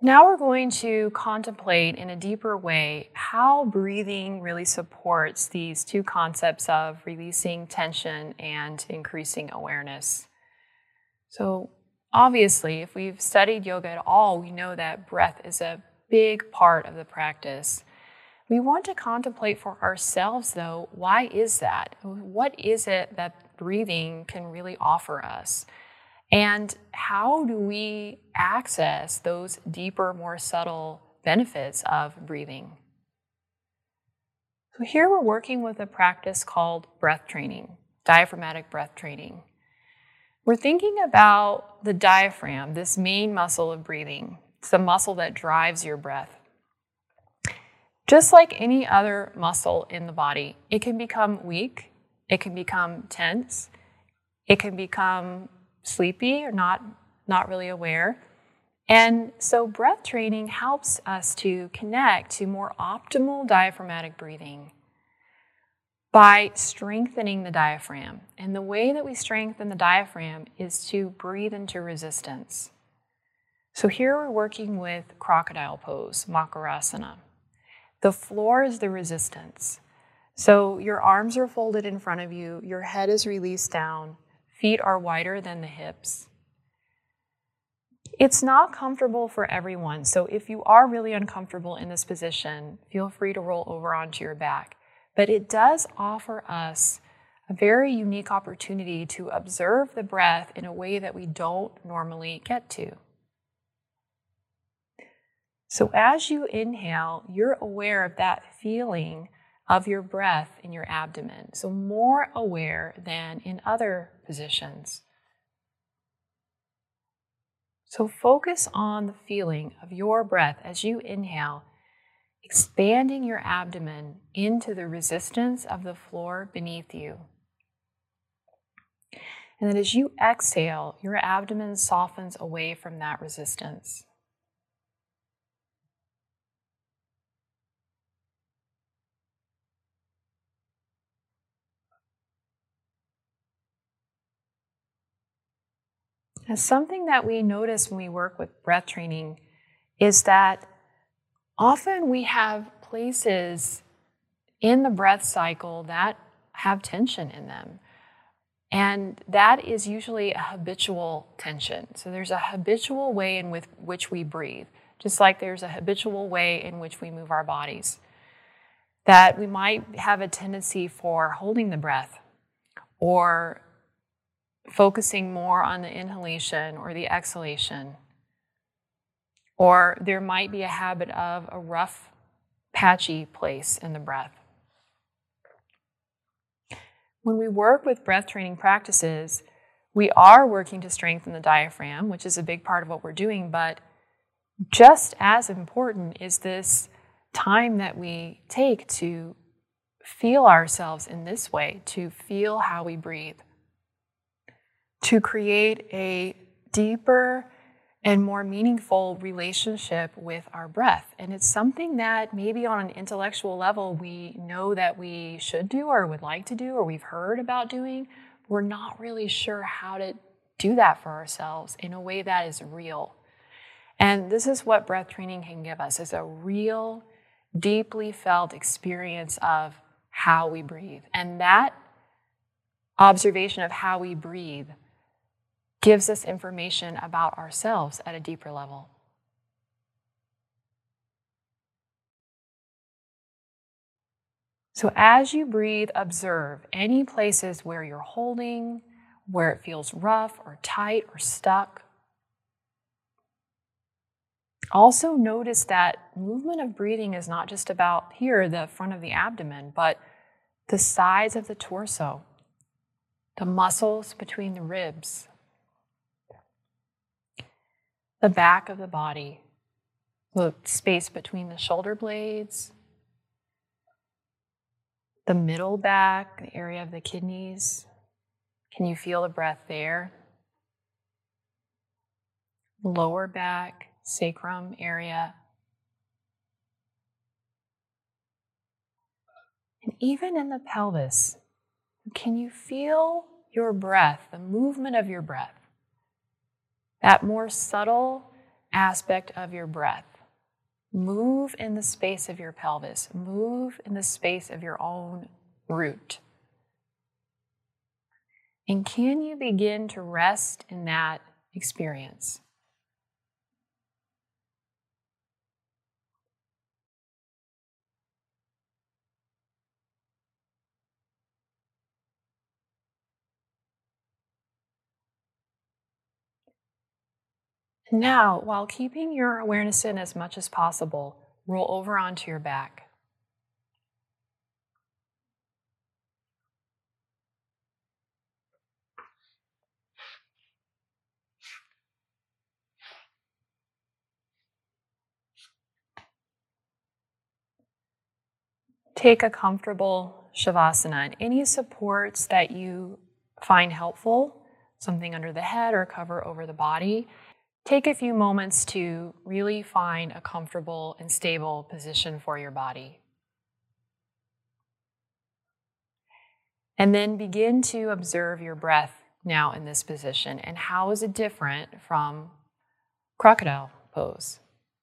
Now we're going to contemplate in a deeper way how breathing really supports these two concepts of releasing tension and increasing awareness. So obviously, if we've studied yoga at all, we know that breath is a big part of the practice. We want to contemplate for ourselves, though, why is that? What is it that breathing can really offer us? And how do we access those deeper, more subtle benefits of breathing? So here we're working with a practice called breath training, diaphragmatic breath training. We're thinking about the diaphragm, this main muscle of breathing. It's the muscle that drives your breath. Just like any other muscle in the body, it can become weak, it can become tense, it can become sleepy or not really aware. And so breath training helps us to connect to more optimal diaphragmatic breathing by strengthening the diaphragm. And the way that we strengthen the diaphragm is to breathe into resistance. So here we're working with crocodile pose, Makarasana. The floor is the resistance. So your arms are folded in front of you, your head is released down, feet are wider than the hips. It's not comfortable for everyone, so if you are really uncomfortable in this position, feel free to roll over onto your back. But it does offer us a very unique opportunity to observe the breath in a way that we don't normally get to. So as you inhale, you're aware of that feeling of your breath in your abdomen. So more aware than in other positions. So focus on the feeling of your breath as you inhale, expanding your abdomen into the resistance of the floor beneath you. And then as you exhale, your abdomen softens away from that resistance. And something that we notice when we work with breath training is that often we have places in the breath cycle that have tension in them. And that is usually a habitual tension. So there's a habitual way in which we breathe, just like there's a habitual way in which we move our bodies. That we might have a tendency for holding the breath or focusing more on the inhalation or the exhalation. Or there might be a habit of a rough, patchy place in the breath. When we work with breath training practices, we are working to strengthen the diaphragm, which is a big part of what we're doing, but just as important is this time that we take to feel ourselves in this way, to feel how we breathe, to create a deeper and more meaningful relationship with our breath. And it's something that maybe on an intellectual level we know that we should do or would like to do or we've heard about doing. We're not really sure how to do that for ourselves in a way that is real. And this is what breath training can give us, is a real, deeply felt experience of how we breathe. And that observation of how we breathe gives us information about ourselves at a deeper level. So as you breathe, observe any places where you're holding, where it feels rough or tight or stuck. Also notice that movement of breathing is not just about here, the front of the abdomen, but the sides of the torso, the muscles between the ribs, the back of the body, the space between the shoulder blades, the middle back, the area of the kidneys. Can you feel the breath there? Lower back, sacrum area. And even in the pelvis, can you feel your breath, the movement of your breath? That more subtle aspect of your breath. Move in the space of your pelvis. Move in the space of your own root. And can you begin to rest in that experience? Now, while keeping your awareness in as much as possible, roll over onto your back. Take a comfortable Shavasana, and any supports that you find helpful, something under the head or cover over the body, take a few moments to really find a comfortable and stable position for your body. And then begin to observe your breath now in this position, and how is it different from crocodile pose?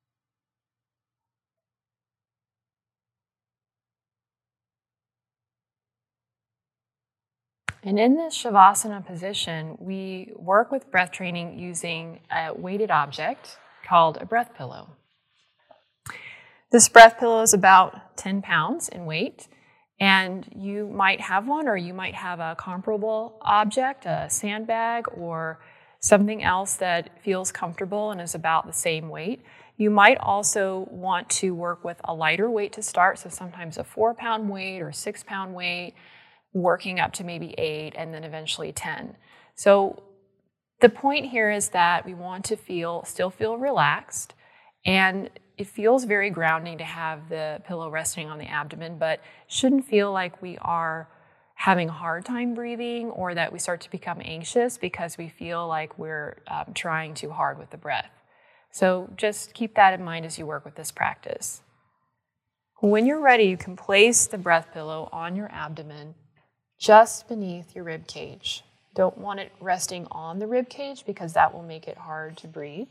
And in this Shavasana position, we work with breath training using a weighted object called a breath pillow. This breath pillow is about 10 pounds in weight, and you might have one, or you might have a comparable object, a sandbag, or something else that feels comfortable and is about the same weight. You might also want to work with a lighter weight to start, so sometimes a 4-pound weight or 6-pound weight, working up to maybe 8 and then eventually 10. So the point here is that we want to still feel relaxed, and it feels very grounding to have the pillow resting on the abdomen, but shouldn't feel like we are having a hard time breathing or that we start to become anxious because we feel like we're trying too hard with the breath. So just keep that in mind as you work with this practice. When you're ready, you can place the breath pillow on your abdomen just beneath your rib cage. Don't want it resting on the rib cage because that will make it hard to breathe.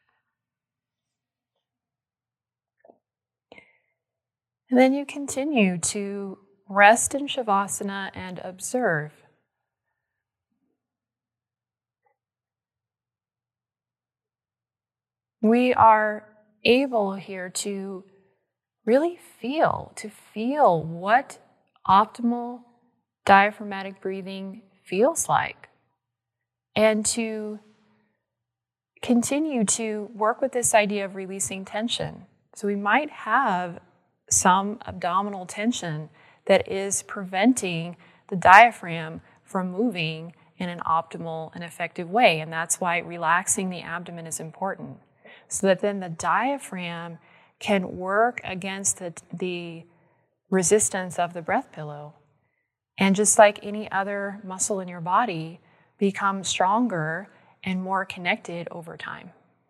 And then you continue to rest in Shavasana and observe. We are able here to really feel what optimal diaphragmatic breathing feels like, and to continue to work with this idea of releasing tension. So we might have some abdominal tension that is preventing the diaphragm from moving in an optimal and effective way, and that's why relaxing the abdomen is important, so that then the diaphragm can work against the resistance of the breath pillow. And just like any other muscle in your body, become stronger and more connected over time.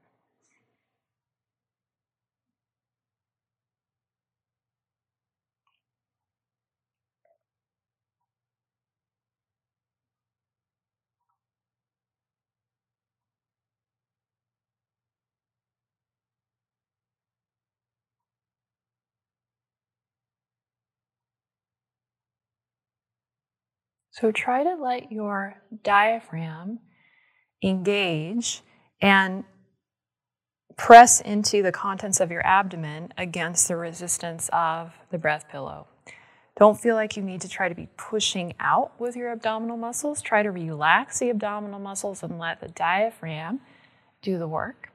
So try to let your diaphragm engage and press into the contents of your abdomen against the resistance of the breath pillow. Don't feel like you need to try to be pushing out with your abdominal muscles. Try to relax the abdominal muscles and let the diaphragm do the work.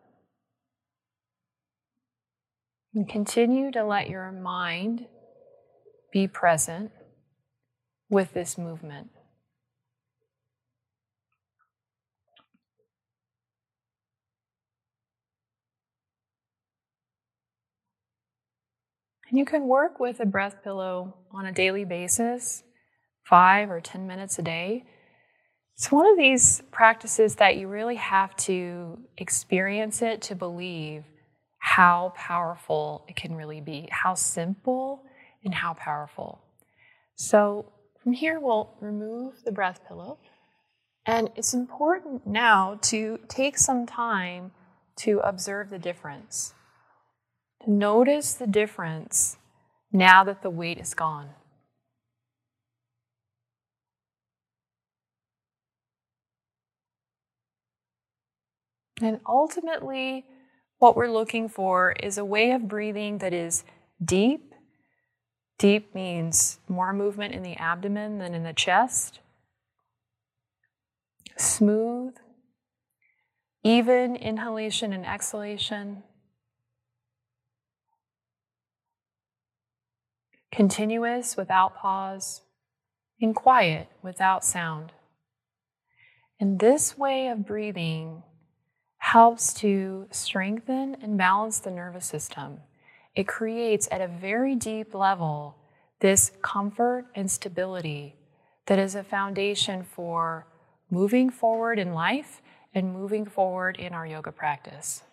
And continue to let your mind be present with this movement. And you can work with a breath pillow on a daily basis, 5 or 10 minutes a day. It's one of these practices that you really have to experience it to believe how powerful it can really be, how simple and how powerful. So from here, we'll remove the breath pillow. And it's important now to take some time to observe the difference, to notice the difference now that the weight is gone. And ultimately, what we're looking for is a way of breathing that is deep. Deep means more movement in the abdomen than in the chest. Smooth, even inhalation and exhalation. Continuous without pause, and quiet without sound. And this way of breathing helps to strengthen and balance the nervous system. It creates at a very deep level this comfort and stability that is a foundation for moving forward in life and moving forward in our yoga practice.